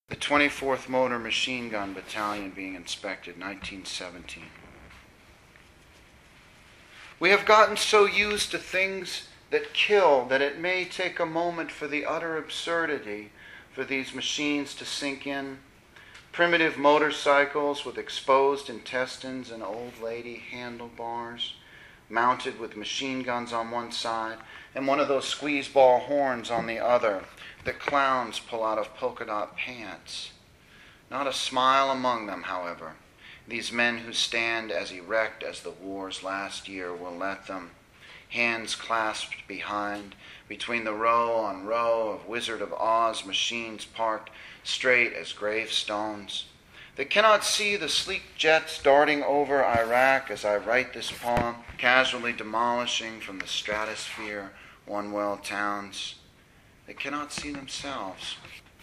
The 24th Motor Machine Gun Battalion being inspected, 1917. We have gotten so used to things that kill that it may take a moment for the utter absurdity for these machines to sink in. Primitive motorcycles with exposed intestines and old lady handlebars, mounted with machine guns on one side and one of those squeeze-ball horns on the other that clowns pull out of polka-dot pants. Not a smile among them, however. These men who stand as erect as the war's last year will let them, hands clasped behind, between the row on row of Wizard of Oz machines parked straight as gravestones. They cannot see the sleek jets darting over Iraq as I write this poem, casually demolishing from the stratosphere one-well towns. They cannot see themselves.